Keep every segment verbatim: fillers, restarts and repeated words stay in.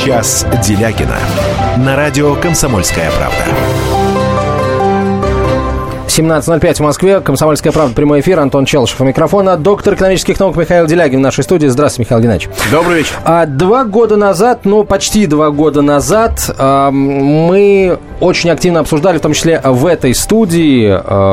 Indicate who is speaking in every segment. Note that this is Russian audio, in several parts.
Speaker 1: «Час Делягина» на радио «Комсомольская правда».
Speaker 2: семнадцать ноль пять в Москве. «Комсомольская правда», прямой эфир. Антон Челышев у микрофона. Доктор экономических наук Михаил Делягин в нашей студии. Здравствуйте, Михаил Геннадьевич.
Speaker 3: Добрый вечер.
Speaker 2: А, два года назад, ну, почти два года назад а, мы очень активно обсуждали, в том числе в этой студии,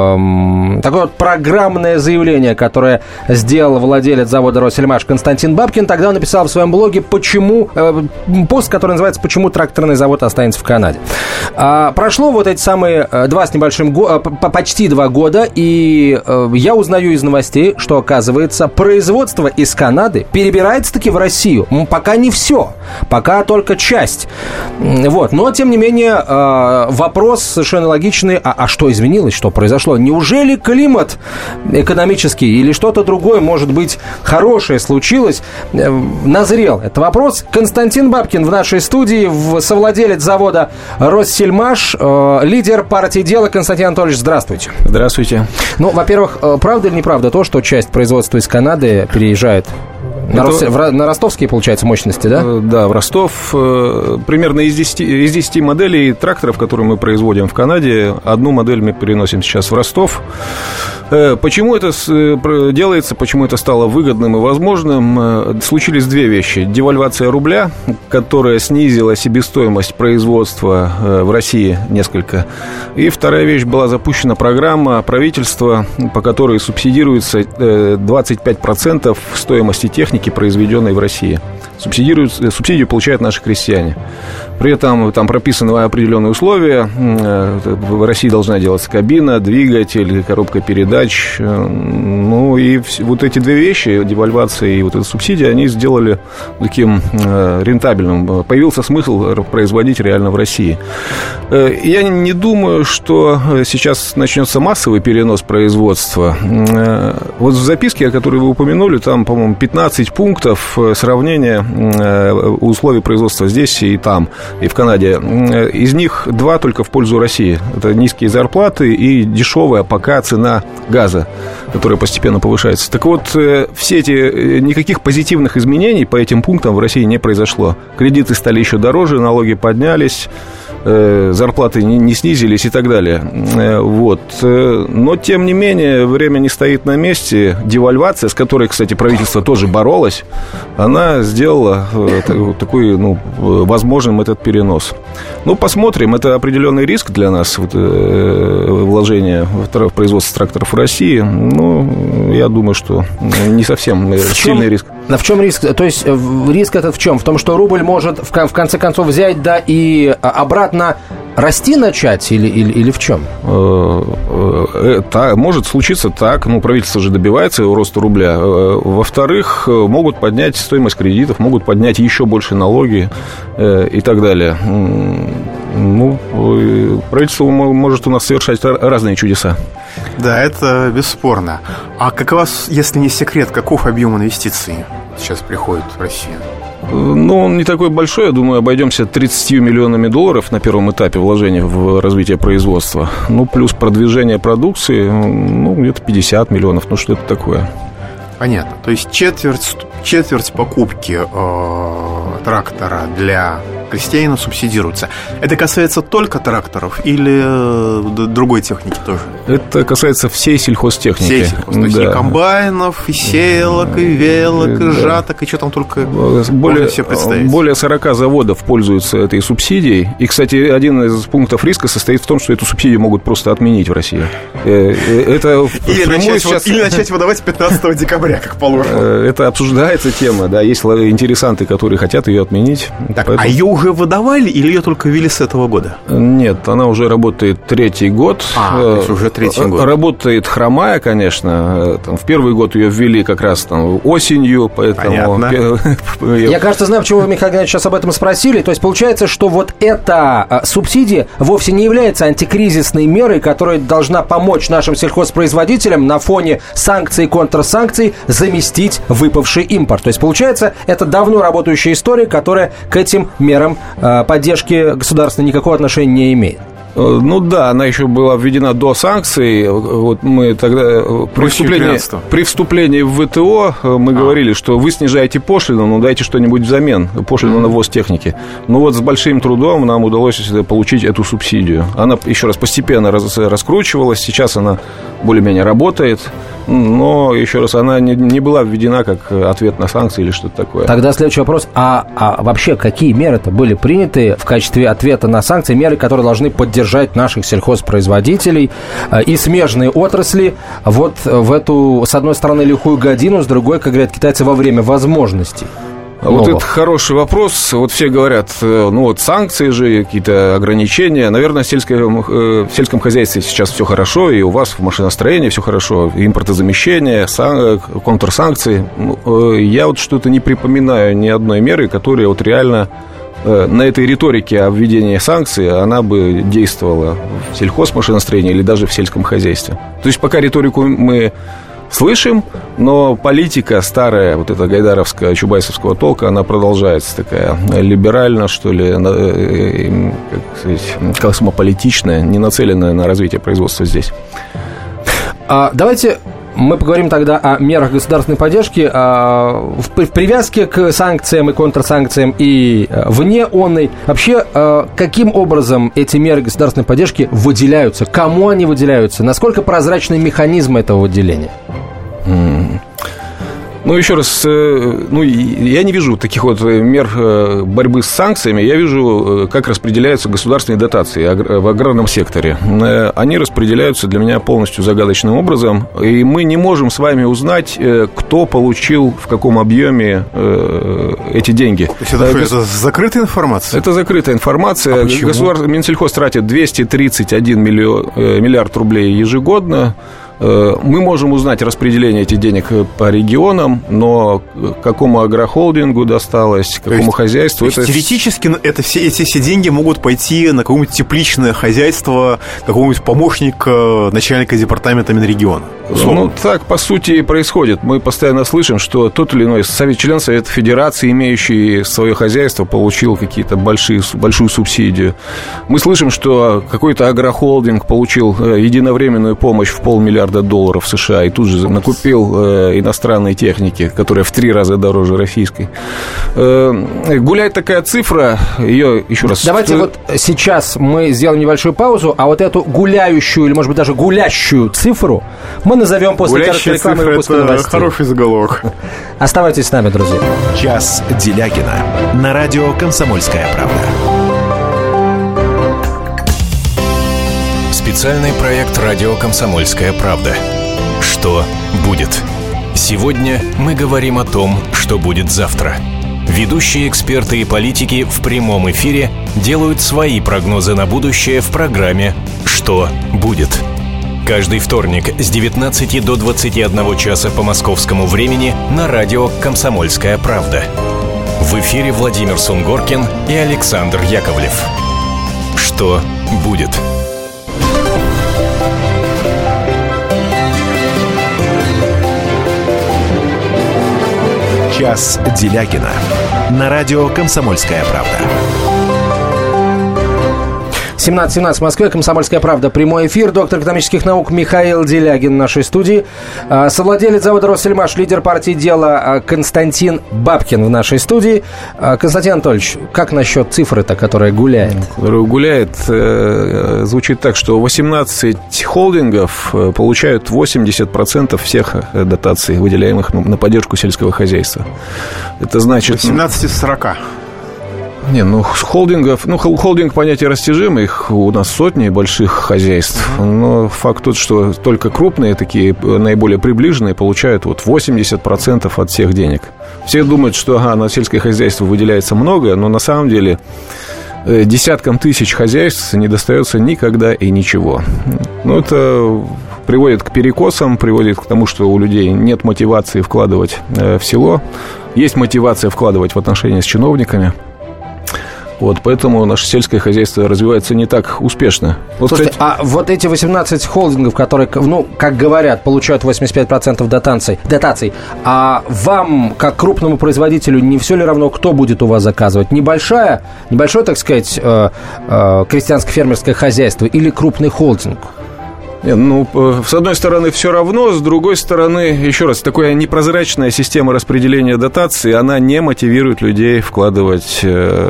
Speaker 2: а, такое вот программное заявление, которое сделал владелец завода «Россельмаш» Константин Бабкин. Тогда он написал в своем блоге, почему, а, пост, который называется «Почему тракторный завод останется в Канаде». А, прошло вот эти самые два с небольшим года, почти Почти два года, и э, я узнаю из новостей, что, оказывается, производство из Канады перебирается-таки в Россию. Пока не все, пока только часть. Вот. Но, тем не менее, э, вопрос совершенно логичный. А, а что изменилось, что произошло? Неужели климат экономический или что-то другое, может быть, хорошее случилось, э, назрел? Это вопрос. Константин Бабкин в нашей студии, в, совладелец завода «Россельмаш», э, лидер партии «Дело». Константин Анатольевич, здравствуйте.
Speaker 3: Здравствуйте.
Speaker 2: Ну, во-первых, правда или неправда то, что часть производства из Канады переезжает на,
Speaker 3: Это...
Speaker 2: Рос... в... на ростовские, получается, мощности, да?
Speaker 3: Да, в Ростов. Примерно из десяти, из десяти моделей тракторов, которые мы производим в Канаде, одну модель мы переносим сейчас в Ростов. Почему это делается, почему это стало выгодным и возможным? Случились две вещи. Девальвация рубля, которая снизила себестоимость производства в России несколько. И вторая вещь, была запущена программа правительства, по которой субсидируется двадцать пять процентов стоимости техники, произведенной в России. Субсидируют, субсидию получают наши крестьяне. При этом там прописаны определенные условия. В России должна делаться кабина, двигатель, коробка передач. Ну и вот эти две вещи, девальвация и вот эта субсидия, они сделали таким рентабельным. Появился смысл производить реально в России. Я не думаю, что сейчас начнется массовый перенос производства. Вот в записке, о которой вы упомянули, там, по-моему, пятнадцать пунктов сравнения условий производства здесь и там, и в Канаде. Из них два только в пользу России. Это низкие зарплаты и дешевая пока цена газа, которая постепенно повышается. Так вот, все эти, никаких позитивных изменений по этим пунктам в России не произошло. Кредиты стали еще дороже, налоги поднялись, зарплаты не, не снизились и так далее. Вот. Но, тем не менее, время не стоит на месте. Девальвация, с которой, кстати, правительство тоже боролось, она сделала такой, ну, возможным этот перенос. Ну, посмотрим. Это определенный риск для нас, вот, вложение в производство тракторов в России. Ну, я думаю, что не совсем в сильный чем, риск.
Speaker 2: А в чем риск? То есть риск этот в чем? В том, что рубль может в конце концов взять, да, и обратно расти начать или, или, или в чем?
Speaker 3: Это может случиться так. Ну, правительство же добивается роста рубля. Во-вторых, могут поднять стоимость кредитов, могут поднять еще больше налоги и так далее. Ну, правительство может у нас совершать разные чудеса.
Speaker 4: Да, это бесспорно. А какова, если не секрет, каков объем инвестиций сейчас приходит в Россию?
Speaker 3: Ну, он не такой большой, я думаю, обойдемся тридцатью миллионами долларов на первом этапе вложения в развитие производства. Ну, плюс продвижение продукции, ну, где-то пятьдесят миллионов, ну, что это такое?
Speaker 4: Понятно. То есть четверть, четверть покупки э, трактора для крестьянина субсидируется. Это касается только тракторов или э, другой техники тоже?
Speaker 3: Это касается всей сельхозтехники.
Speaker 4: Всей сельхоз. То есть да. И комбайнов, и сеялок, и велок, и жаток, и что там только более, все представить.
Speaker 3: Более сорока заводов пользуются этой субсидией. И, кстати, один из пунктов риска состоит в том, что эту субсидию могут просто отменить в России. Это
Speaker 4: или, начать, сейчас... или начать выдавать пятнадцатого декабря, как положено.
Speaker 3: Это обсуждается тема, да. Есть интересанты, которые хотят ее отменить.
Speaker 4: Так, поэтому... А ее уже выдавали или ее только ввели с этого года?
Speaker 3: Нет, она уже работает третий год.
Speaker 4: А, то есть уже третий год.
Speaker 3: Работает хромая, конечно. Там, в первый год ее ввели как раз там осенью, поэтому...
Speaker 4: Понятно.
Speaker 2: Я, кажется, знаю, почему вы, Михаил Геннадьевич, сейчас об этом спросили. То есть получается, что вот эта субсидия вовсе не является антикризисной мерой, которая должна помочь нашим сельхозпроизводителям на фоне санкций и контрсанкций заместить выпавший импорт. То есть получается, это давно работающая история, которая к этим мерам поддержки государственной никакого отношения не имеет.
Speaker 3: Ну да, она еще была введена до санкций. Вот мы тогда при вступлении, при вступлении в ВТО мы а. говорили, что вы снижаете пошлину, но дайте что-нибудь взамен, пошлину mm-hmm. на ввоз техники. Но вот с большим трудом нам удалось получить эту субсидию. Она, еще раз, постепенно раз, раскручивалась, сейчас она более-менее работает. Но, еще раз, она не, не была введена как ответ на санкции или что-то такое.
Speaker 2: Тогда следующий вопрос. А, а вообще какие меры-то были приняты в качестве ответа на санкции? Меры, которые должны поддержать наших сельхозпроизводителей и смежные отрасли вот в эту, с одной стороны, лихую годину, с другой, как говорят китайцы, во время возможностей.
Speaker 3: Вот это хороший вопрос. Вот все говорят, ну вот санкции же, какие-то ограничения. Наверное, в сельском, в сельском хозяйстве сейчас все хорошо, и у вас в машиностроении все хорошо. Импортозамещение, сан, контрсанкции. Я вот что-то не припоминаю ни одной меры, которая вот реально на этой риторике о введении санкций она бы действовала в сельхозмашиностроении или даже в сельском хозяйстве. То есть пока риторику мы слышим, но политика старая, вот эта гайдаровская, чубайсовского толка, она продолжается такая либерально, что ли, как сказать, космополитичная, не нацеленная на развитие производства здесь.
Speaker 2: А, давайте мы поговорим тогда о мерах государственной поддержки а, в, в привязке к санкциям и контрсанкциям и а, вне онной. Вообще, а, каким образом эти меры государственной поддержки выделяются? Кому они выделяются? Насколько прозрачный механизм этого выделения?
Speaker 3: Mm. Ну, еще раз, ну, я не вижу таких вот мер борьбы с санкциями. Я вижу, как распределяются государственные дотации в аграрном секторе. Они распределяются для меня полностью загадочным образом. И мы не можем с вами узнать, кто получил в каком объеме эти деньги.
Speaker 4: То есть это, это, это закрытая информация?
Speaker 3: Это закрытая информация. А Государство, Минсельхоз тратит двести тридцать один миллион, миллиард рублей ежегодно. Мы можем узнать распределение этих денег по регионам, но какому агрохолдингу досталось, какому хозяйству.
Speaker 4: То есть это... теоретически это все, эти все деньги могут пойти на какое-нибудь тепличное хозяйство какого-нибудь помощника начальника департамента Минрегиона.
Speaker 3: Условно. Ну, так, по сути, и происходит. Мы постоянно слышим, что тот или иной совет, член Совета Федерации, имеющий свое хозяйство, получил какие-то большие, большую субсидию. Мы слышим, что какой-то агрохолдинг получил единовременную помощь в полмиллиарда долларов США и тут же накупил э, иностранной техники, которая в три раза дороже российской. Э, гуляет такая цифра, ее еще раз...
Speaker 2: Давайте вот сейчас мы сделаем небольшую паузу, а вот эту гуляющую, или, может быть, даже гулящую цифру мы назовем после короткой рекламы и выпуска новостей.
Speaker 4: Хороший заголовок.
Speaker 2: Оставайтесь с нами, друзья.
Speaker 1: Час Делягина на радио «Комсомольская правда». Специальный проект «Радио Комсомольская правда». Что будет? Сегодня мы говорим о том, что будет завтра. Ведущие эксперты и политики в прямом эфире делают свои прогнозы на будущее в программе «Что будет?». Каждый вторник с девятнадцати до двадцати одного часа по московскому времени на радио «Комсомольская правда». В эфире Владимир Сунгоркин и Александр Яковлев. Что будет? Час Делягина на радио «Комсомольская правда».
Speaker 2: семнадцать семнадцать в Москве, «Комсомольская правда», прямой эфир. Доктор экономических наук Михаил Делягин в нашей студии. Совладелец завода «Россельмаш», лидер партии «Дело» Константин Бабкин в нашей студии. Константин Анатольевич, как насчет цифры-то, которая гуляет?
Speaker 3: Которая гуляет, звучит так, что восемнадцать холдингов получают восемьдесят процентов всех дотаций, выделяемых на поддержку сельского хозяйства. Это значит...
Speaker 4: восемнадцать из сорока.
Speaker 3: Не, ну, холдингов... Ну, холдинг понятие растяжимое, их у нас сотни больших хозяйств. Но факт тот, что только крупные, такие наиболее приближенные, получают вот восемьдесят процентов от всех денег. Все думают, что, ага, на сельское хозяйство выделяется много, но на самом деле десяткам тысяч хозяйств не достается никогда и ничего. Ну, это приводит к перекосам, приводит к тому, что у людей нет мотивации вкладывать в село. Есть мотивация вкладывать в отношения с чиновниками. Вот, поэтому наше сельское хозяйство развивается не так успешно. Вот,
Speaker 2: Слушайте,
Speaker 3: кстати...
Speaker 2: а вот эти восемнадцать холдингов, которые, ну, как говорят, получают восемьдесят пять процентов дотаций, дотаций, а вам, как крупному производителю, не все ли равно, кто будет у вас заказывать? Небольшая, небольшое, так сказать, крестьянско-фермерское хозяйство или крупный холдинг?
Speaker 3: Нет, ну, с одной стороны, все равно, с другой стороны, еще раз, такая непрозрачная система распределения дотаций, она не мотивирует людей вкладывать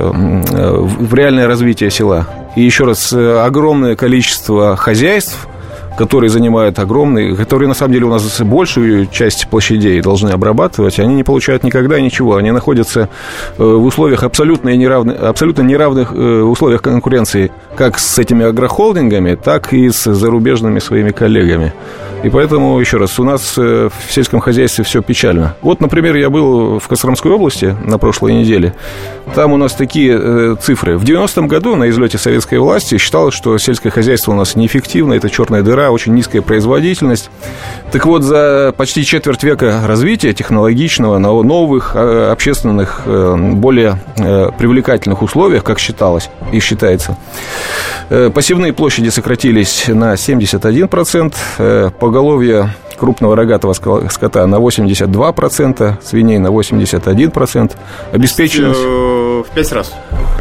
Speaker 3: в реальное развитие села. И еще раз, огромное количество хозяйств, которые занимают огромные, которые, на самом деле, у нас большую часть площадей должны обрабатывать, они не получают никогда ничего. Они находятся в условиях абсолютно неравных, абсолютно неравных условиях конкуренции как с этими агрохолдингами, так и с зарубежными своими коллегами. И поэтому, еще раз, у нас в сельском хозяйстве все печально. Вот, например, я был в Костромской области на прошлой неделе. Там у нас такие цифры. В девяностом году на излете советской власти считалось, что сельское хозяйство у нас неэффективно, это черная дыра, очень низкая производительность. Так вот, за почти четверть века развития технологичного, на новых, общественных, более привлекательных условиях, как считалось и считается, посевные площади сократились на семьдесят один процент, поголовье крупного рогатого скота на восемьдесят два процента, свиней на восемьдесят один процент. Обеспеченность...
Speaker 4: В пять раз.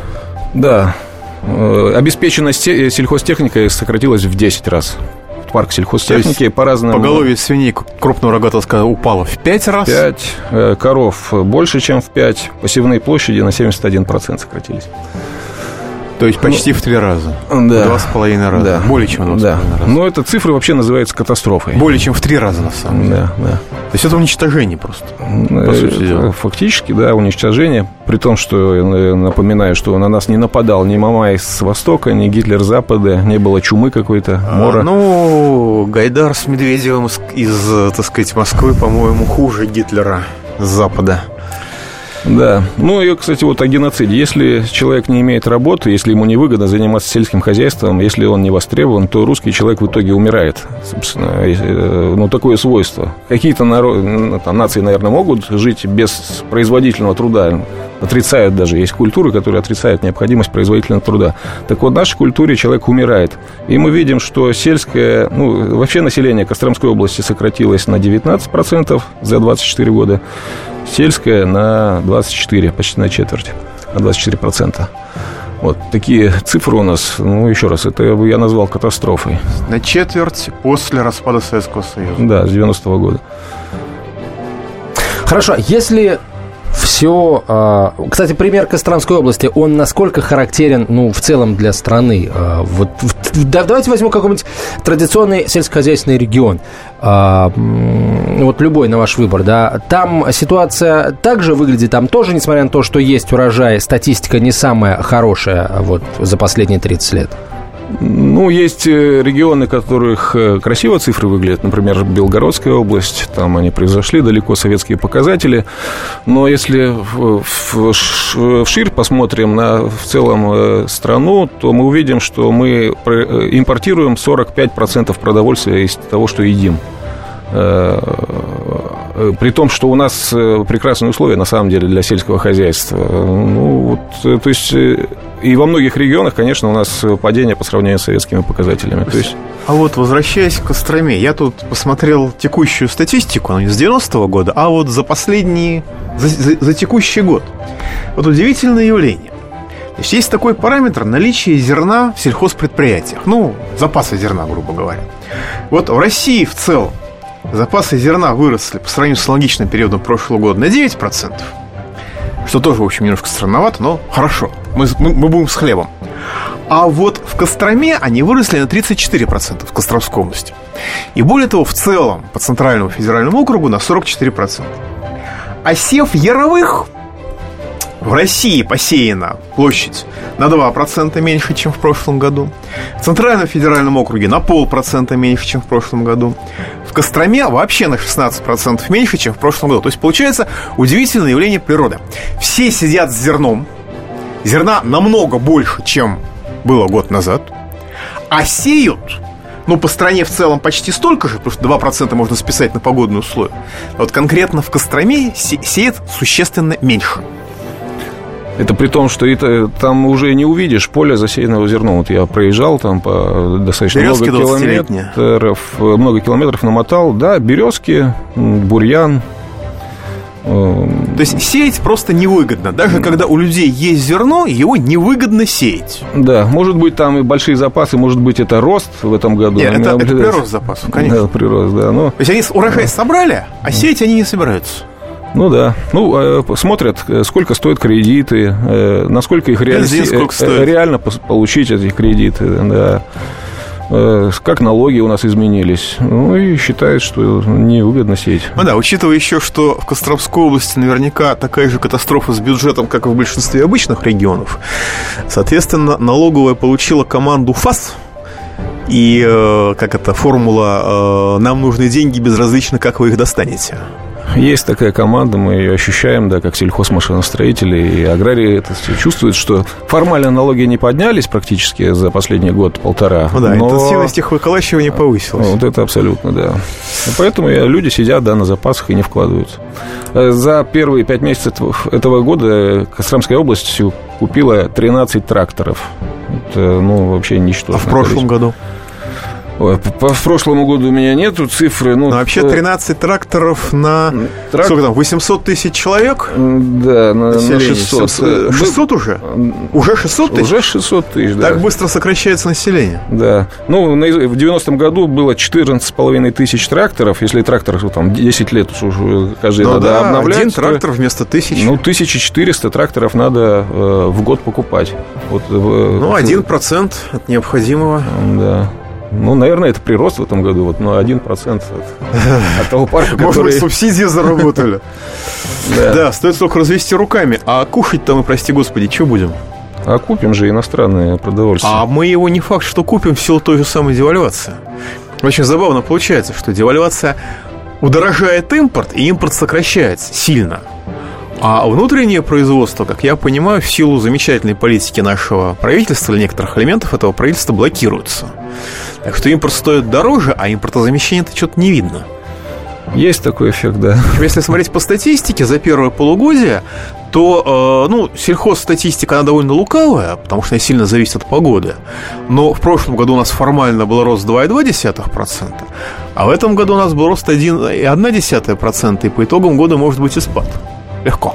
Speaker 3: Да. Обеспеченность сельхозтехникой сократилась в десять раз. Парк сельхозтехники по-разному.
Speaker 4: Поголовье свиней крупного рогатого скота упало в пять раз.
Speaker 3: пять. Коров больше, чем в пять. Посевные площади на семьдесят один процент сократились.
Speaker 4: То есть почти ну, в три раза.
Speaker 3: Да.
Speaker 4: Два с половиной раза.
Speaker 3: Да.
Speaker 4: Более чем в два с половиной раза.
Speaker 3: Но эта цифра вообще называется катастрофой.
Speaker 4: Более чем в три раза, на самом деле.
Speaker 3: Да, да.
Speaker 4: То есть это уничтожение просто, по сути дела.
Speaker 3: Фактически, да, уничтожение. При том, что, напоминаю, что на нас не нападал ни Мамай с востока, ни Гитлер с запада, не было чумы какой-то, мора.
Speaker 4: А, ну, Гайдар с Медведевым из, так сказать, Москвы, по-моему, хуже Гитлера с запада.
Speaker 3: Да. Ну и, кстати, вот о геноциде. Если человек не имеет работы, если ему невыгодно заниматься сельским хозяйством, если он не востребован, то русский человек в итоге умирает. Собственно, ну, такое свойство. Какие-то народ, там, нации, наверное, могут жить без производительного труда. Отрицают даже. Есть культуры, которые отрицают необходимость производительного труда. Так вот, в нашей культуре человек умирает. И мы видим, что сельское... Ну, вообще население Костромской области сократилось на девятнадцать процентов за двадцать четыре года. Сельское на двадцать четыре, почти на четверть, на двадцать четыре процента. Вот такие цифры у нас, ну, еще раз, это я назвал катастрофой.
Speaker 4: На четверть после распада Советского Союза.
Speaker 3: Да, с девяностого года.
Speaker 2: Хорошо, если все... Кстати, пример Костромской области, он насколько характерен, ну, в целом для страны? Вот, давайте возьмем какой-нибудь традиционный сельскохозяйственный регион. Вот любой на ваш выбор, да. Там ситуация также выглядит, там тоже, несмотря на то, что есть урожай, статистика не самая хорошая вот за последние тридцать лет.
Speaker 3: Ну, есть регионы, в которых красиво цифры выглядят. Например, Белгородская область. Там они превзошли далеко советские показатели. Но если в, в, вширь посмотрим на в целом страну, то мы увидим, что мы импортируем сорок пять процентов продовольствия из того, что едим. При том, что у нас прекрасные условия, на самом деле, для сельского хозяйства. Ну, вот, то есть, и во многих регионах, конечно, у нас падение по сравнению с советскими показателями. То есть...
Speaker 4: А вот, возвращаясь к Костроме, я тут посмотрел текущую статистику, она не с девяностого года, а вот за последний, за, за, за текущий год. Вот удивительное явление. То есть, есть такой параметр наличия зерна в сельхозпредприятиях. Ну, запасы зерна, грубо говоря. Вот в России в целом запасы зерна выросли по сравнению с аналогичным периодом прошлого года на девять процентов. Что тоже, в общем, немножко странновато, но хорошо. Мы, мы, мы будем с хлебом. А вот в Костроме они выросли на тридцать четыре процента в Костромской области. И более того, в целом по Центральному федеральному округу на сорок четыре процента. А сев яровых в России посеяна площадь на два процента меньше, чем в прошлом году. В Центральном федеральном округе на полпроцента меньше, чем в прошлом году. В Костроме вообще на шестнадцать процентов меньше, чем в прошлом году. То есть получается удивительное явление природы. Все сидят с зерном. Зерна намного больше, чем было год назад. А сеют, ну, по стране в целом почти столько же, потому что два процента можно списать на погодные условия. А вот конкретно в Костроме сеет существенно меньше.
Speaker 3: Это при том, что это, там уже не увидишь поле засеянного зерном. Вот я проезжал там по достаточно
Speaker 4: березки
Speaker 3: много километров, много километров намотал. Да, березки, бурьян.
Speaker 4: То есть сеять просто невыгодно. Даже когда у людей есть зерно, его невыгодно сеять.
Speaker 3: Да, может быть, там и большие запасы, может быть, это рост в этом году.
Speaker 4: Нет, это, это прирост запасов, конечно.
Speaker 3: Да, прирост, да. Но...
Speaker 4: То есть они урожай собрали, а сеять они не собираются.
Speaker 3: Ну да. Ну, смотрят, сколько стоят кредиты, насколько их реаль... реально получить эти кредиты, да. Как налоги у нас изменились. Ну, и считают, что невыгодно сеять.
Speaker 4: Ну да, учитывая еще, что в Костромской области наверняка такая же катастрофа с бюджетом, как и в большинстве обычных регионов. Соответственно, налоговая получила команду ФАС. И, как это, формула «нам нужны деньги, безразлично, как вы их достанете».
Speaker 3: Есть такая команда, мы ее ощущаем, да, как сельхозмашиностроители, и аграрии это чувствуют, что формально налоги не поднялись практически за последний год-полтора.
Speaker 4: Ну да, но... интенсивность их выколачивания повысилась.
Speaker 3: Вот это абсолютно, да. И поэтому люди сидят, да, на запасах и не вкладываются. За первые пять месяцев этого года Костромская область купила тринадцать тракторов. Это, ну, вообще ничто.
Speaker 4: А в прошлом году?
Speaker 3: По, по, в прошлом году у меня нету цифры. Ну,
Speaker 4: Но вообще тринадцать тракторов на Трак... сколько там, восемьсот тысяч человек?
Speaker 3: Да, на, на шестьсот.
Speaker 4: шестьсот уже? Уже шестьсот тысяч?
Speaker 3: Уже шестьсот тысяч, да.
Speaker 4: Так быстро сокращается население?
Speaker 3: Да. Ну, в девяностом году было четырнадцать с половиной тысяч тракторов. Если трактор там десять лет уже каждый
Speaker 4: ну,
Speaker 3: надо
Speaker 4: да,
Speaker 3: обновлять.
Speaker 4: Один трактор вместо тысячи.
Speaker 3: Ну, тысяча четыреста тракторов надо э, в год покупать. Вот, э,
Speaker 4: ну, один процент от необходимого.
Speaker 3: Да. Ну, наверное, это прирост в этом году, вот, но один процент от, от того парка, который...
Speaker 4: Может быть, субсидии заработали. Да, стоит только развести руками. А кушать-то мы, прости господи, что будем?
Speaker 3: А купим же иностранное продовольствие.
Speaker 4: А мы его не факт, что купим в силу той же самой девальвации. Очень забавно получается, что девальвация удорожает импорт, и импорт сокращается сильно. А внутреннее производство, как я понимаю, в силу замечательной политики нашего правительства или некоторых элементов этого правительства блокируется. Так что импорт стоит дороже, а импортозамещения-то что-то не видно.
Speaker 3: Есть такой эффект, да.
Speaker 4: Если смотреть по статистике за первое полугодие, то, э, ну, сельхозстатистика, она довольно лукавая, потому что она сильно зависит от погоды. Но в прошлом году у нас формально был рост два целых две десятых процента, а в этом году у нас был рост один целых одна десятая процента, и по итогам года может быть и спад. Легко.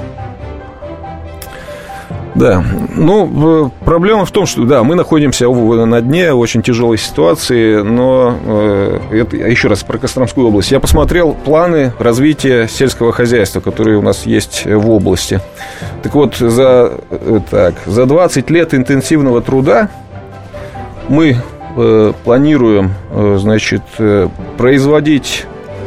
Speaker 3: Да, ну, проблема в том, что, да, мы находимся на дне очень тяжелой ситуации, но, э, это, еще раз про Костромскую область. Я посмотрел планы развития сельского хозяйства, которые у нас есть в области. Так вот, за, так, за двадцать лет интенсивного труда мы э, планируем, э, значит, э, производить...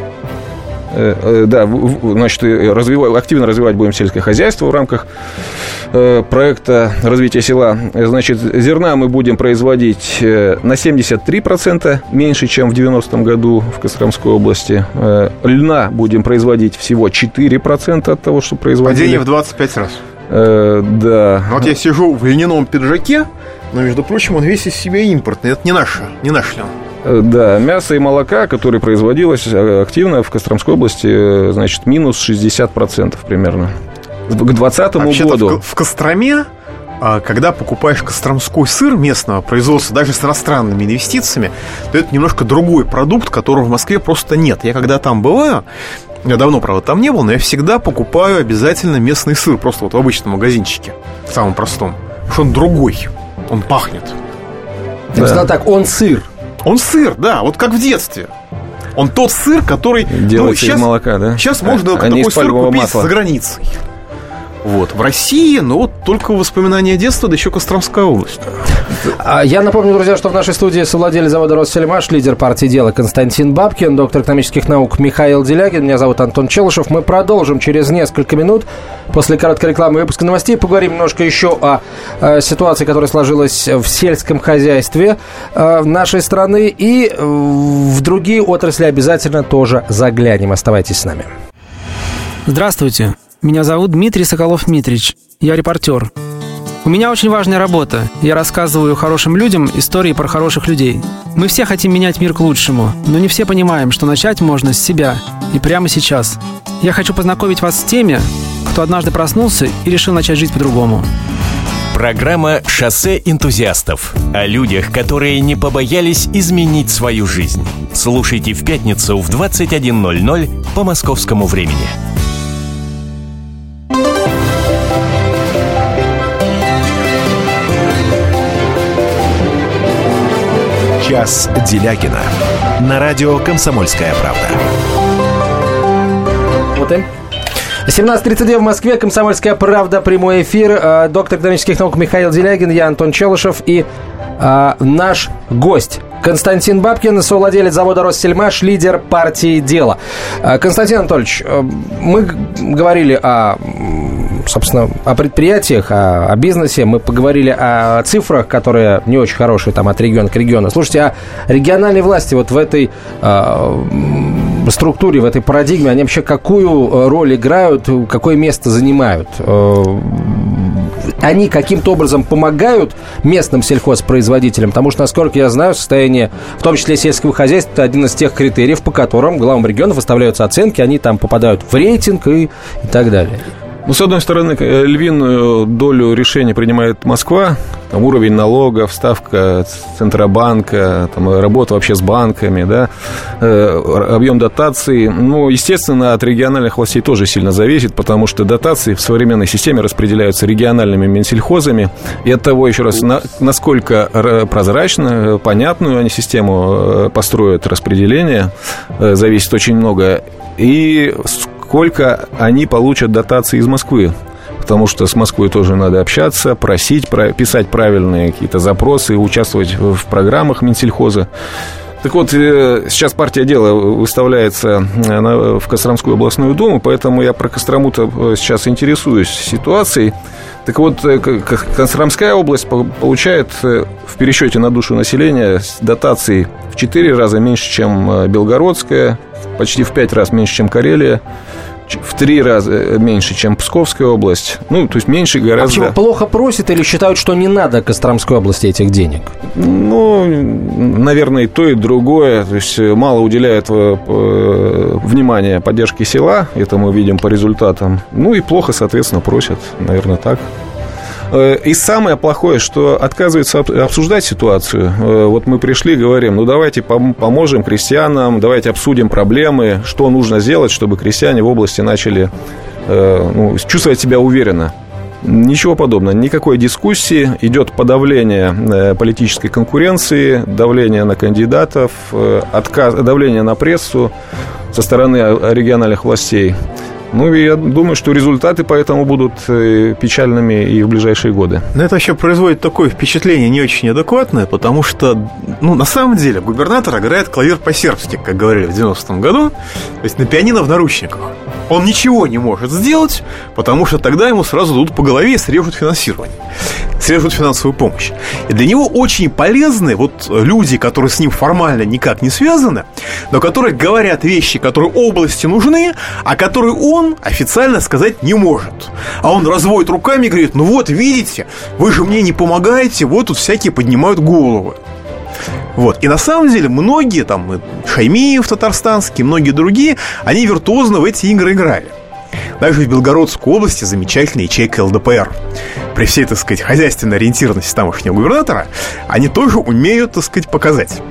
Speaker 3: Да, значит, развивать, активно развивать будем сельское хозяйство в рамках проекта развития села. Значит, зерна мы будем производить на семьдесят три процента меньше, чем в девяностом году в Костромской области. Льна будем производить всего четыре процента от того, что производили.
Speaker 4: Падение в двадцать пять раз.
Speaker 3: Э, да.
Speaker 4: Вот я сижу в льняном пиджаке, но, между прочим, он весь из себя импортный. Это не наш, не наш лен.
Speaker 3: Да, мясо и молока, которое производилось активно в Костромской области, значит, минус шестьдесят процентов примерно. К двадцатому году.
Speaker 4: В, в Костроме, когда покупаешь костромской сыр местного производства, даже с иностранными инвестициями, то это немножко другой продукт, которого в Москве просто нет. Я когда там бываю, я давно, правда, там не был, но я всегда покупаю обязательно местный сыр, просто вот в обычном магазинчике, в самом простом. Потому что он другой, он пахнет.
Speaker 2: Я бы сказал так, он сыр.
Speaker 4: Он сыр, да, вот как в детстве. Он тот сыр, который...
Speaker 3: Делается ну, сейчас, из молока, да?
Speaker 4: Сейчас можно а, такой сыр купить масла. За границей. Вот. В России, но вот только воспоминания детства, да еще Костромская область.
Speaker 2: Я напомню, друзья, что в нашей студии совладелец завода «Россельмаш», лидер партии «Дело» Константин Бабкин, доктор экономических наук Михаил Делягин. Меня зовут Антон Челышев. Мы продолжим через несколько минут после короткой рекламы и выпуска новостей. Поговорим немножко еще о, о ситуации, которая сложилась в сельском хозяйстве э, нашей страны. И в другие отрасли обязательно тоже заглянем. Оставайтесь с нами.
Speaker 5: Здравствуйте. Меня зовут Дмитрий Соколов-Митрич. Я репортер. У меня очень важная работа. Я рассказываю хорошим людям истории про хороших людей. Мы все хотим менять мир к лучшему, но не все понимаем, что начать можно с себя и прямо сейчас. Я хочу познакомить вас с теми, кто однажды проснулся и решил начать жить по-другому.
Speaker 1: Программа «Шоссе энтузиастов» о людях, которые не побоялись изменить свою жизнь. Слушайте в пятницу в двадцать один ноль ноль по московскому времени.
Speaker 6: «Час Делягина» на радио «Комсомольская правда».
Speaker 2: Вот и семнадцать тридцать две в Москве. «Комсомольская правда». Прямой эфир. Доктор экономических наук Михаил Делягин, я Антон Челышев и а, наш гость Константин Бабкин, совладелец завода «Россельмаш», лидер партии «Дело». Константин Анатольевич, мы говорили о, собственно, о предприятиях, о, о бизнесе, мы поговорили о цифрах, которые не очень хорошие там от региона к региону. Слушайте, а региональные власти вот в этой э, структуре, в этой парадигме, они вообще какую роль играют, какое место занимают? Они каким-то образом помогают местным сельхозпроизводителям? Потому что, насколько я знаю, состояние, в том числе сельского хозяйства, это один из тех критериев, по которым главам регионов выставляются оценки, они там попадают в рейтинг и, и так далее.
Speaker 3: Ну, с одной стороны, львиную долю решений принимает Москва. Там уровень налогов, ставка Центробанка, там, работа вообще с банками, да, э, объем дотаций. Ну, естественно, от региональных властей тоже сильно зависит, потому что дотации в современной системе распределяются региональными Минсельхозами. И от того, еще раз, на, насколько прозрачно, понятную они систему построят распределение, э, зависит очень много. И сколько они получат дотации из Москвы. Потому что с Москвой тоже надо общаться, просить, писать правильные какие-то запросы, участвовать в программах Минсельхоза. Так вот, сейчас партия «Дело» выставляется в Костромскую областную думу, поэтому я про Кострому-то сейчас интересуюсь ситуацией. Так вот, Костромская область получает в пересчете на душу населения дотаций в четыре раза меньше, чем Белгородская, почти в пять раз меньше, чем Карелия, в три раза меньше, чем Псковская область. Ну, то есть меньше гораздо.
Speaker 2: А почему, плохо просят или считают, что не надо Костромской области этих денег?
Speaker 3: Ну, наверное, и то, и другое. То есть мало уделяют внимания поддержке села. Это мы видим по результатам. Ну, и плохо, соответственно, просят. Наверное, так. И самое плохое, что отказываются обсуждать ситуацию. Вот мы пришли, говорим, ну давайте поможем крестьянам, давайте обсудим проблемы, что нужно сделать, чтобы крестьяне в области начали ну, чувствовать себя уверенно. Ничего подобного, никакой дискуссии, идет подавление политической конкуренции, давление на кандидатов, отказ, давление на прессу со стороны региональных властей. Ну, и я думаю, что результаты поэтому будут печальными и в ближайшие годы.
Speaker 4: Но это вообще производит такое впечатление не очень адекватное, потому что, ну, на самом деле, губернатор играет клавир по-сербски, как говорили в девяностом году, то есть на пианино в наручниках. Он ничего не может сделать, потому что тогда ему сразу дадут по голове и срежут финансирование, срежут финансовую помощь. И для него очень полезны вот люди, которые с ним формально никак не связаны, но которые говорят вещи, которые области нужны, а которые он Он официально сказать не может. А он разводит руками и говорит, ну вот, видите, вы же мне не помогаете, вот тут всякие поднимают головы. Вот. И на самом деле многие, там, Шаймиев татарстанский, многие другие, они виртуозно в эти игры играли. Даже в Белгородской области замечательная ячейка эл дэ пэ эр. При всей, так сказать, хозяйственной ориентированности тамошнего губернатора, они тоже умеют, так сказать, показать.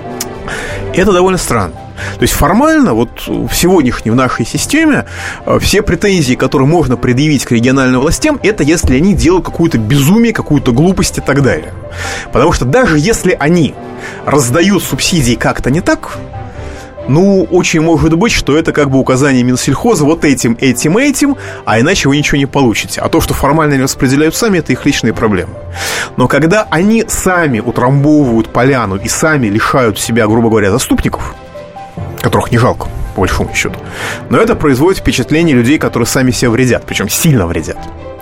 Speaker 4: И это довольно странно. То есть формально вот в сегодняшней в нашей системе все претензии, которые можно предъявить к региональным властям, это если они делают какое-то безумие, какую-то глупость и так далее. Потому что даже если они раздают субсидии как-то не так, ну, очень может быть, что это как бы указание Минсельхоза вот этим, этим, этим, а иначе вы ничего не получите. А то, что формально они распределяют сами, это их личные проблемы. Но когда они сами утрамбовывают поляну и сами лишают себя, грубо говоря, заступников, которых не жалко, по большому счету, но это производит впечатление людей, которые сами себе вредят, причем сильно вредят.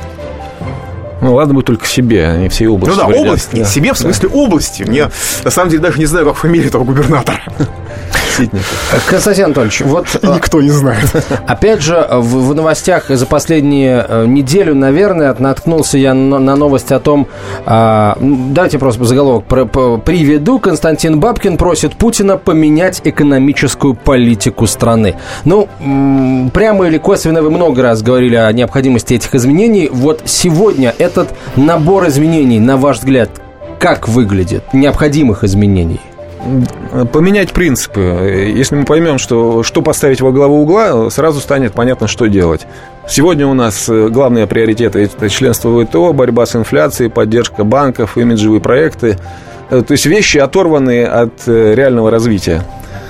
Speaker 3: Ну, ладно бы только себе, а не всей области.
Speaker 4: Ну да,
Speaker 3: вредят.
Speaker 4: область,
Speaker 3: да.
Speaker 4: себе в смысле да. области. Я, на самом деле, даже не знаю, как фамилия этого губернатора.
Speaker 2: Константин Анатольевич, вот...
Speaker 4: Никто не знает.
Speaker 2: Опять же, в, в новостях за последнюю неделю, наверное, наткнулся я на, на новость о том... А, давайте просто заголовок про, про, приведу. Константин Бабкин просит Путина поменять экономическую политику страны. Ну, м, прямо или косвенно вы много раз говорили о необходимости этих изменений. Вот сегодня этот набор изменений, на ваш взгляд, как выглядит? Необходимых изменений?
Speaker 3: Поменять принципы. Если мы поймем, что, что поставить во главу угла, сразу станет понятно, что делать. Сегодня у нас главные приоритеты – это членство в ВТО, борьба с инфляцией, поддержка банков, имиджевые проекты. То есть вещи, оторванные от реального развития.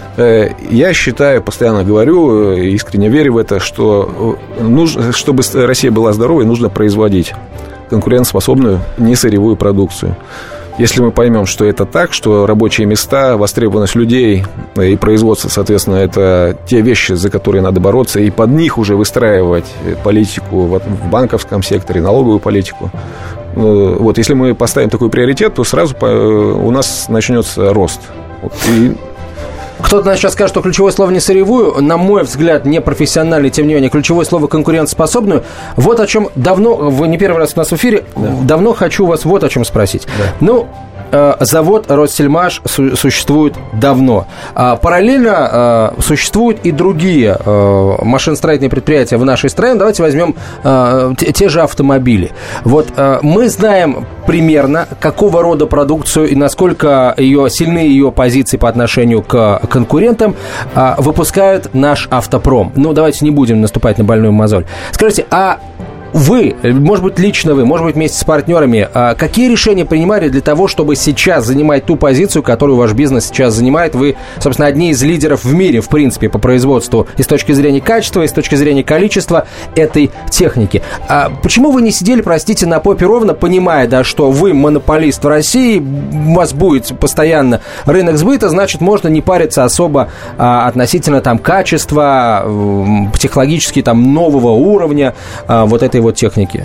Speaker 3: Я считаю, постоянно говорю, искренне верю в это, что нужно, чтобы Россия была здоровой, нужно производить конкурентоспособную несырьевую продукцию. Если мы поймем, что это так, что рабочие места, востребованность людей и производство, соответственно, это те вещи, за которые надо бороться, и под них уже выстраивать политику в банковском секторе, налоговую политику. Вот, если мы поставим такой приоритет, то сразу у нас начнется рост. И...
Speaker 2: Кто-то сейчас скажет, что ключевое слово не сырьевую, на мой взгляд, не профессиональный, тем не менее, ключевое слово конкурентоспособную. Вот о чем давно, вы не первый раз у нас в эфире, да. давно хочу вас вот о чем спросить. Да. Ну, завод «Россельмаш» существует давно. Параллельно существуют и другие машиностроительные предприятия в нашей стране. Давайте возьмем те же автомобили. Вот мы знаем примерно, какого рода продукцию и насколько ее, сильны ее позиции по отношению к конкурентам выпускает наш автопром. Ну, давайте не будем наступать на больную мозоль. Скажите, а вы, может быть, лично вы, может быть, вместе с партнерами, какие решения принимали для того, чтобы сейчас занимать ту позицию, которую ваш бизнес сейчас занимает? Вы, собственно, одни из лидеров в мире, в принципе, по производству и с точки зрения качества, и с точки зрения количества этой техники. А почему вы не сидели, простите, на попе ровно, понимая, да, что вы монополист в России, у вас будет постоянно рынок сбыта, значит, можно не париться особо а, относительно там качества, технологически там нового уровня а, вот этой вот техники?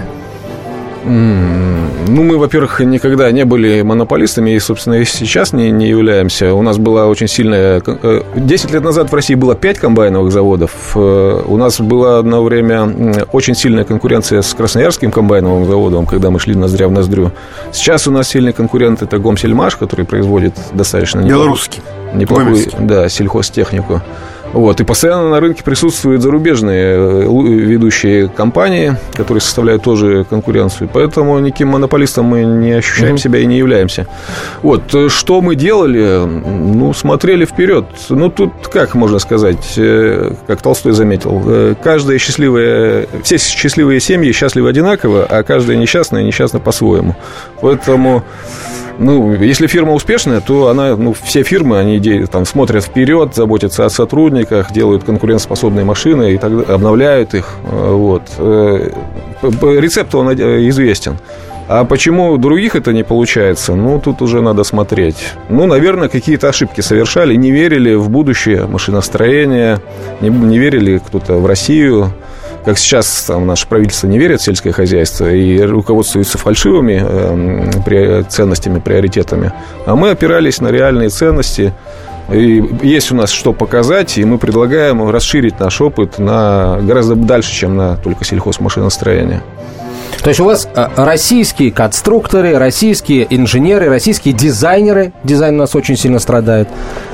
Speaker 3: Ну, мы, во-первых, никогда не были монополистами и, собственно, и сейчас не, не являемся. У нас была очень сильная... десять лет назад в России было пять комбайновых заводов. У нас была одно время очень сильная конкуренция с Красноярским комбайновым заводом, когда мы шли ноздря в ноздрю. Сейчас у нас сильный конкурент – это Гомсельмаш, который производит достаточно...
Speaker 4: Белорусский.
Speaker 3: Неплохую, да, сельхозтехнику. Вот, и постоянно на рынке присутствуют зарубежные ведущие компании, которые составляют тоже конкуренцию. Поэтому никаким монополистом мы не ощущаем mm-hmm. себя и не являемся. Вот, что мы делали? Ну, смотрели вперед. Ну, тут, как можно сказать, как Толстой заметил, каждая счастливая, все счастливые семьи счастливы одинаково, а каждая несчастная несчастна по-своему. Поэтому... Ну, если фирма успешная, то она, ну, все фирмы, они там смотрят вперед, заботятся о сотрудниках, делают конкурентоспособные машины и так, обновляют их. Вот. Рецепт, он известен. А почему у других это не получается? Ну, тут уже надо смотреть. Ну, наверное, какие-то ошибки совершали, не верили в будущее машиностроения, не, не верили кто-то в Россию. Как сейчас там, наше правительство не верит в сельское хозяйство и руководствуется фальшивыми э, ценностями, приоритетами. А мы опирались на реальные ценности. И есть у нас что показать, и мы предлагаем расширить наш опыт на гораздо дальше, чем на только сельхозмашиностроение.
Speaker 2: То есть у вас российские конструкторы, российские инженеры, российские дизайнеры, дизайн у нас очень сильно страдает.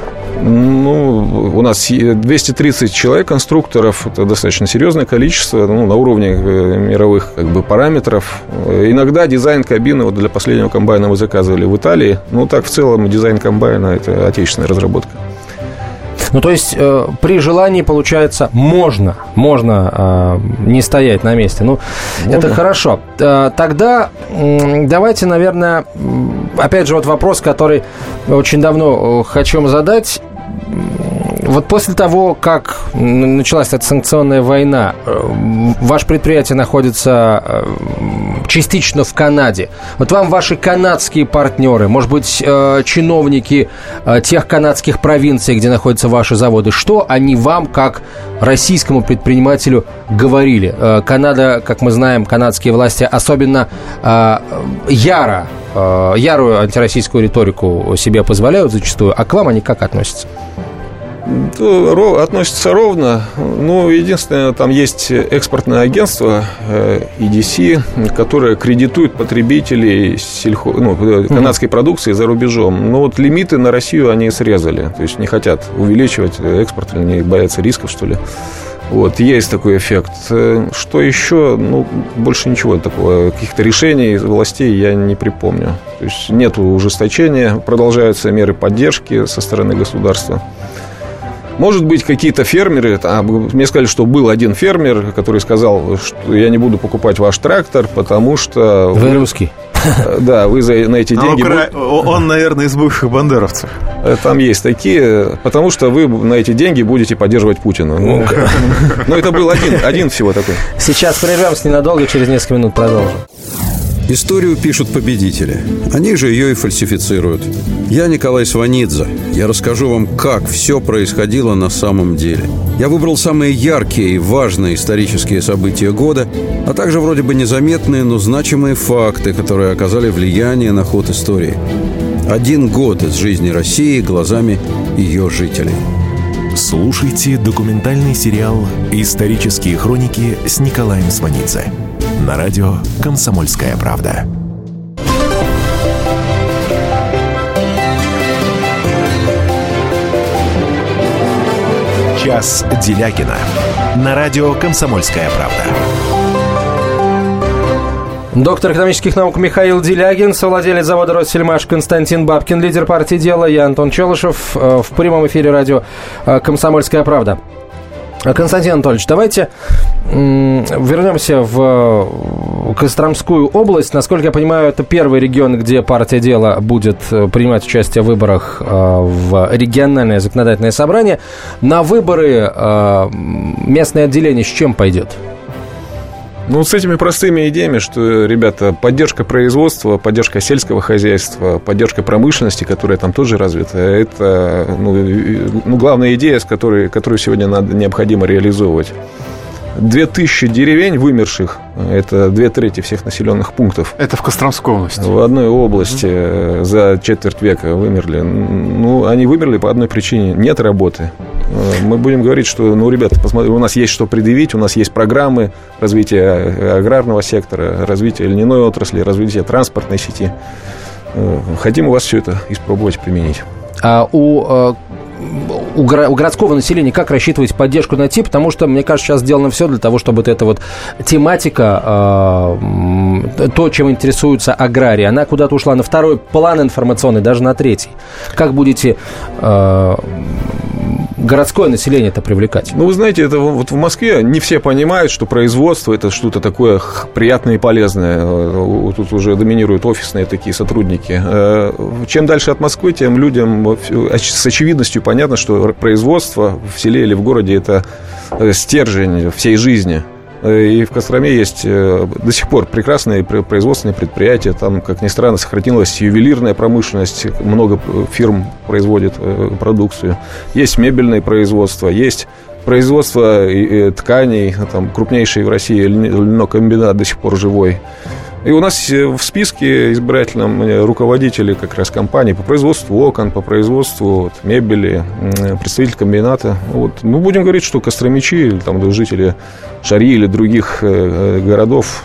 Speaker 3: Ну, у нас двести тридцать человек, конструкторов. Это достаточно серьезное количество, ну, на уровне мировых как бы параметров. Иногда дизайн кабины, вот для последнего комбайна мы заказывали в Италии. Ну, так в целом дизайн комбайна – это отечественная разработка.
Speaker 2: Ну, то есть, э, при желании, получается, можно, можно э, не стоять на месте. Ну, можно. Это хорошо. Э, тогда э, давайте, наверное, опять же, вот вопрос, который очень давно хочу вам задать. Вот после того, как началась эта санкционная война, ваше предприятие находится частично в Канаде. Вот вам ваши канадские партнеры, может быть, чиновники тех канадских провинций, где находятся ваши заводы, что они вам, как российскому предпринимателю, говорили? Канада, как мы знаем, канадские власти особенно яро, ярую антироссийскую риторику себе позволяют зачастую, а к вам они как относятся?
Speaker 3: Относится ровно. Ну, единственное, там есть экспортное агентство и ди си, которое кредитует потребителей сельхо... ну, канадской продукции за рубежом. Но вот лимиты на Россию они срезали. То есть не хотят увеличивать экспорт, или не боятся рисков, что ли. Вот, есть такой эффект. Что еще? Ну, больше ничего такого. Каких-то решений властей я не припомню. То есть нет ужесточения, продолжаются меры поддержки со стороны государства. Может быть, какие-то фермеры, а, мне сказали, что был один фермер, который сказал, что я не буду покупать ваш трактор, потому что...
Speaker 2: Вы русский.
Speaker 3: Да, вы за, на эти деньги...
Speaker 4: Укра... Он, наверное, из бывших бандеровцев.
Speaker 3: Там есть такие, потому что вы на эти деньги будете поддерживать Путина. Ну, но это был один, один всего такой.
Speaker 2: Сейчас прервемся ненадолго, через несколько минут продолжим.
Speaker 7: Историю пишут победители. Они же ее и фальсифицируют. Я Николай Сванидзе. Я расскажу вам, как все происходило на самом деле. Я выбрал самые яркие и важные исторические события года, а также вроде бы незаметные, но значимые факты, которые оказали влияние на ход истории. Один год из жизни России глазами ее жителей.
Speaker 6: Слушайте документальный сериал «Исторические хроники» с Николаем Сванидзе на радио «Комсомольская правда». Час Делягина на радио «Комсомольская правда».
Speaker 2: Доктор экономических наук Михаил Делягин, совладелец завода «Россельмаш» Константин Бабкин, лидер партии «Дело», я Антон Челышев. В прямом эфире радио «Комсомольская правда». Константин Анатольевич, давайте вернемся в Костромскую область. Насколько я понимаю, это первый регион, где партия «Дело» будет принимать участие в выборах в региональное законодательное собрание. На выборы местное отделение с чем пойдет?
Speaker 3: Ну, с этими простыми идеями, что, ребята, поддержка производства, поддержка сельского хозяйства, поддержка промышленности, которая там тоже развита, это ну, ну, главная идея, с которой, которую сегодня надо, необходимо реализовывать. Две тысячи деревень вымерших, это две трети всех населенных пунктов.
Speaker 4: Это в Костромской области.
Speaker 3: В одной области mm-hmm. за четверть века вымерли. Ну, они вымерли по одной причине. Нет работы. Мы будем говорить, что, ну, ребята, посмотрите, у нас есть что предъявить, у нас есть программы развития аграрного сектора, развития льняной отрасли, развития транспортной сети. Хотим у вас все это испробовать применить.
Speaker 2: А у... У, горо- у городского населения как рассчитывать поддержку найти? Потому что, мне кажется, сейчас сделано все для того, чтобы вот эта вот тематика, э, то, чем интересуются аграрии, она куда-то ушла на второй план информационный, даже на третий. Как будете э, городское население это привлекать?
Speaker 3: Ну, вы знаете, это вот в Москве не все понимают, что производство – это что-то такое приятное и полезное. Тут уже доминируют офисные такие сотрудники. Чем дальше от Москвы, тем людям с очевидностью понятно, что производство в селе или в городе – это стержень всей жизни. И в Костроме есть до сих пор прекрасные производственные предприятия. Там, как ни странно, сохранилась ювелирная промышленность. Много фирм производит продукцию. Есть мебельное производство, есть производство тканей. Там крупнейший в России льнокомбинат до сих пор живой. И у нас в списке избирательном руководители как раз компаний по производству окон, по производству вот, мебели, представитель комбината. Вот. Мы будем говорить, что костромичи, или там, жители Шарьи или других городов,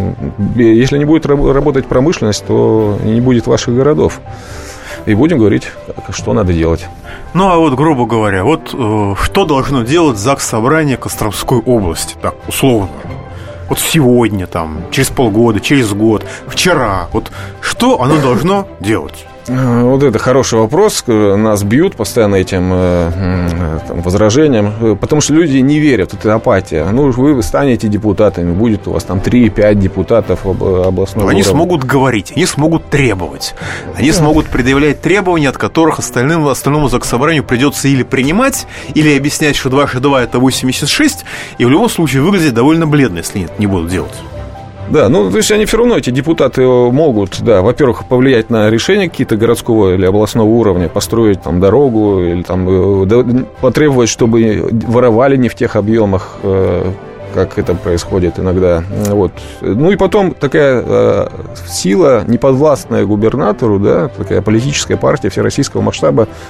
Speaker 3: если не будет работать промышленность, то не будет ваших городов. И будем говорить, что надо делать.
Speaker 4: Ну, а вот, грубо говоря, вот э, что должно делать ЗАГС-собрание Костромской области, так, условно? Вот сегодня, там, через полгода, через год, вчера. Вот что оно должно делать?
Speaker 3: Вот это хороший вопрос. Нас бьют постоянно этим там, возражением, потому что люди не верят, это апатия. Ну, вы станете депутатами, будет у вас там три-пять депутатов областного
Speaker 4: Они
Speaker 3: уровня.
Speaker 4: смогут говорить, они смогут требовать. Они да. смогут предъявлять требования, от которых остальным, остальному заксобранию придется или принимать, или объяснять, что дважды два это восемьдесят шесть, и в любом случае выглядит довольно бледно, если нет, не будут делать.
Speaker 3: Да, ну, то есть они все равно, эти депутаты могут, да, во-первых, повлиять на решения какие-то городского или областного уровня, построить там дорогу или там потребовать, чтобы воровали не в тех объемах, как это происходит иногда. Вот. Ну и потом такая э, сила, неподвластная губернатору, да, такая политическая партия всероссийского масштаба,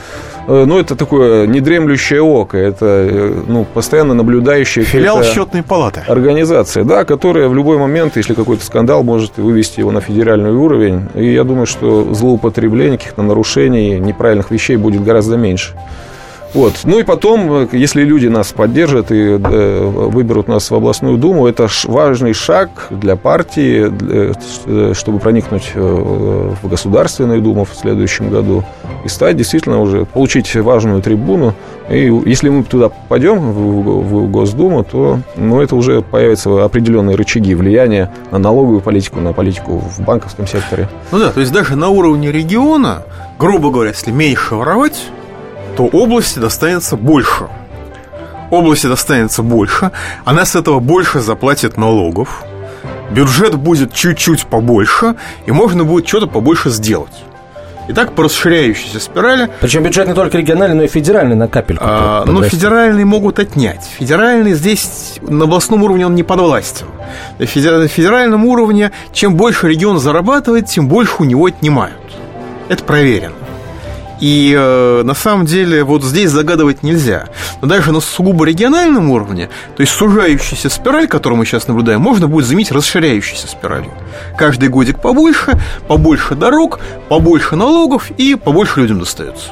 Speaker 3: Ну, это такое недремлющее око, это, ну, постоянно наблюдающая...
Speaker 4: Филиал счетной палаты.
Speaker 3: Организация, да, которая в любой момент, если какой-то скандал, может вывести его на федеральный уровень. И я думаю, что злоупотреблений, каких-то нарушений, неправильных вещей будет гораздо меньше. Вот. Ну и потом, если люди нас поддержат и э, выберут нас в областную думу, это важный шаг для партии, для, чтобы проникнуть в Государственную думу в следующем году и стать действительно уже, получить важную трибуну. И если мы туда пойдем, в, в Госдуму, то, ну, это уже появятся определенные рычаги влияния на налоговую политику, на политику в банковском секторе.
Speaker 4: Ну да, то есть даже на уровне региона, грубо говоря, если меньше воровать, то области достанется больше. Области достанется больше, она с этого больше заплатит налогов, бюджет будет чуть-чуть побольше, и можно будет что-то побольше сделать. И так по расширяющейся спирали.
Speaker 2: Причем бюджет не только региональный, но и федеральный на капельку.
Speaker 4: А, но федеральные могут отнять. Федеральный здесь на областном уровне он не подвластен. На федеральном уровне чем больше регион зарабатывает, тем больше у него отнимают. Это проверено. И э, на самом деле вот здесь загадывать нельзя. Но даже на сугубо региональном уровне, то есть сужающаяся спираль, которую мы сейчас наблюдаем, можно будет заменить расширяющейся спиралью. Каждый годик побольше, побольше дорог, побольше налогов и побольше людям достается.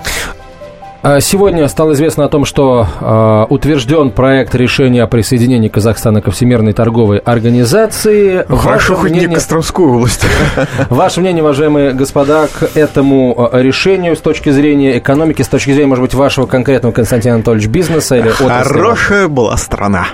Speaker 2: Сегодня стало известно о том, что э, утвержден проект решения о присоединении Казахстана ко Всемирной торговой организации.
Speaker 4: Хорошо, хоть не Костромскую область.
Speaker 2: Ваше мнение, уважаемые господа, к этому решению с точки зрения экономики, с точки зрения, может быть, вашего конкретного, Константин Анатольевич, бизнеса или отрасли?
Speaker 4: Хорошая была страна.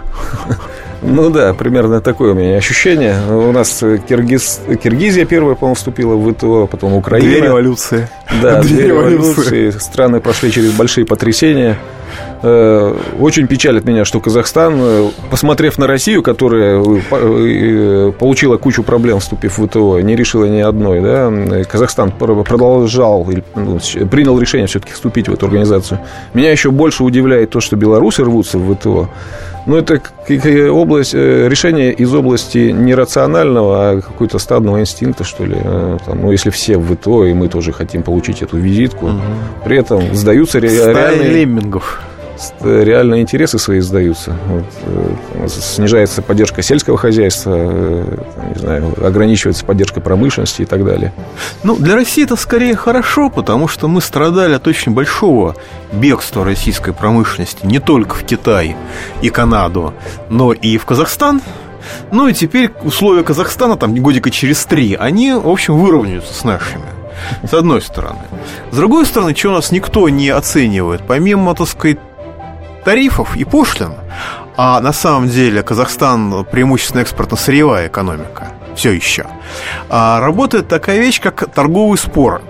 Speaker 3: Ну да, примерно такое у меня ощущение. У нас Киргиз... Киргизия первая, по-моему, вступила в ВТО, потом Украина.
Speaker 4: Две революции.
Speaker 3: Да, две, две революции. революции. Страны прошли через большие потрясения. Очень печалит меня, что Казахстан, посмотрев на Россию, которая получила кучу проблем, вступив в ВТО, не решила ни одной, да, Казахстан продолжал, принял решение все-таки вступить в эту организацию. Меня еще больше удивляет то, что белорусы рвутся в ВТО. Но это область, решение из области не рационального, а какой-то стадного инстинкта, что ли. Там, ну, если все в ВТО, и мы тоже хотим получить эту визитку, угу. При этом сдаются ре- реальные...
Speaker 4: леммингов.
Speaker 3: Реальные интересы свои сдаются. Вот, снижается поддержка сельского хозяйства, не знаю, ограничивается поддержка промышленности и так далее.
Speaker 4: Ну, для России это скорее хорошо, потому что мы страдали от очень большого бегства российской промышленности не только в Китай и Канаду, но и в Казахстан. Ну и теперь условия Казахстана, там, годика через три, они, в общем, выровняются с нашими. С одной стороны. С другой стороны, что у нас никто не оценивает, помимо, так сказать, тарифов и пошлин, а на самом деле Казахстан преимущественно экспортно-сырьевая экономика, все еще, а работает такая вещь, как торговые споры.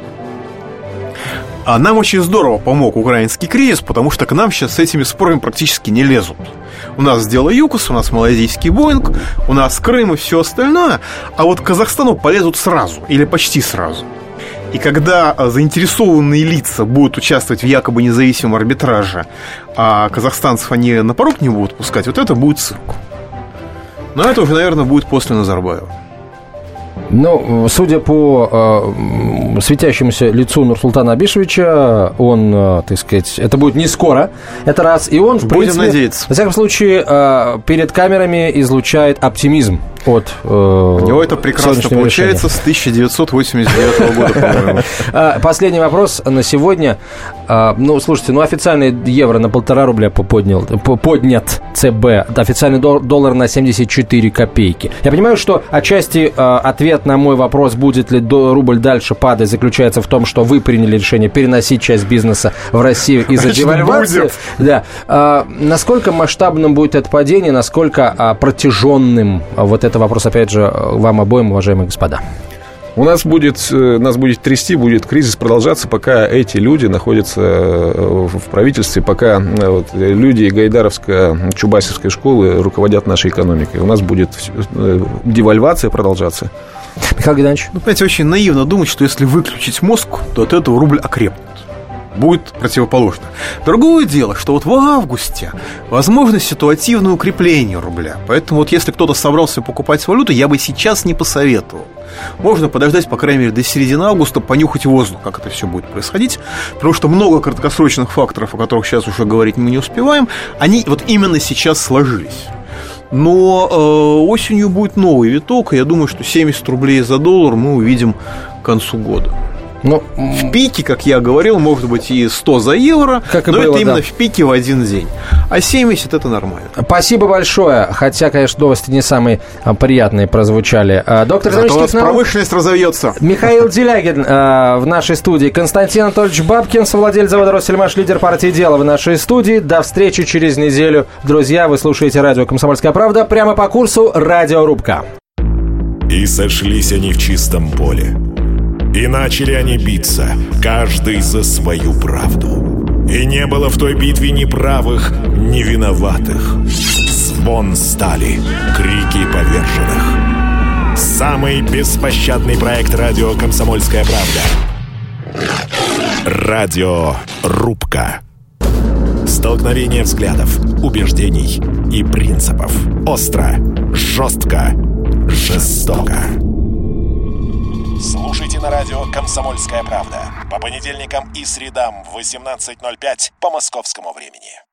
Speaker 4: А нам очень здорово помог украинский кризис, потому что к нам сейчас с этими спорами практически не лезут. У нас дело ЮКОС, у нас малазийский Боинг, у нас Крым и все остальное, а вот к Казахстану полезут сразу, или почти сразу. И когда заинтересованные лица будут участвовать в якобы независимом арбитраже, а казахстанцев они на порог не будут пускать, вот это будет цирк. Но это уже, наверное, будет после Назарбаева.
Speaker 2: Ну, судя по э, светящемуся лицу Нурсултана Абишевича, он, э, так сказать, это будет не скоро, это раз, и он, в
Speaker 4: Будем
Speaker 2: принципе,
Speaker 4: надеяться.
Speaker 2: во всяком случае, э, перед камерами излучает оптимизм от э,
Speaker 4: У него это прекрасно получается решения. С тысяча девятьсот восемьдесят девятого года, по-моему.
Speaker 2: Последний вопрос на сегодня. Ну, слушайте, ну официальный евро на полтора рубля поднял, поднят ЦБ, официальный доллар на семьдесят четыре копейки. Я понимаю, что отчасти ответ на мой вопрос, будет ли рубль дальше падать, заключается в том, что вы приняли решение переносить часть бизнеса в Россию из-за девальвации. Да. Насколько масштабным будет это падение, насколько протяженным? Вот это вопрос, опять же, вам обоим, уважаемые господа.
Speaker 3: У нас будет, нас будет трясти, будет кризис продолжаться, пока эти люди находятся в правительстве, пока вот, люди Гайдаровско-Чубасевской школы руководят нашей экономикой. У нас будет девальвация продолжаться.
Speaker 2: Михаил Геннадьевич?
Speaker 4: Ну, понимаете, очень наивно думать, что если выключить мозг, то от этого рубль окрепнет. будет противоположно. Другое дело, что вот в августе возможно ситуативное укрепление рубля. Поэтому вот если кто-то собрался покупать валюту, я бы сейчас не посоветовал. Можно подождать, по крайней мере, до середины августа, понюхать воздух, как это все будет происходить. Потому что много краткосрочных факторов, о которых сейчас уже говорить мы не успеваем, они вот именно сейчас сложились. Но э, осенью будет новый виток, и я думаю, что семьдесят рублей за доллар мы увидим к концу года. Но в пике, как я говорил, может быть и сто за евро, как но было, это именно да. в пике в один день. А семьдесят это нормально.
Speaker 2: Спасибо большое. Хотя, конечно, новости не самые приятные прозвучали. Доктор
Speaker 4: экономических наук, промышленность разовьется.
Speaker 2: Михаил Делягин в нашей студии. Константин Анатольевич Бабкин, совладелец завода «Россельмаш», лидер партии «Дело» в нашей студии. До встречи через неделю. Друзья, вы слушаете радио «Комсомольская правда». Прямо по курсу «Радиорубка».
Speaker 8: И сошлись они в чистом поле. И начали они биться, каждый за свою правду. И не было в той битве ни правых, ни виноватых. Звон стали, крики поверженных. Самый беспощадный проект радио «Комсомольская правда». Радиорубка. Столкновение взглядов, убеждений и принципов. Остро, жестко, жестоко. Слушайте на радио «Комсомольская правда» по понедельникам и средам в восемнадцать ноль пять по московскому времени.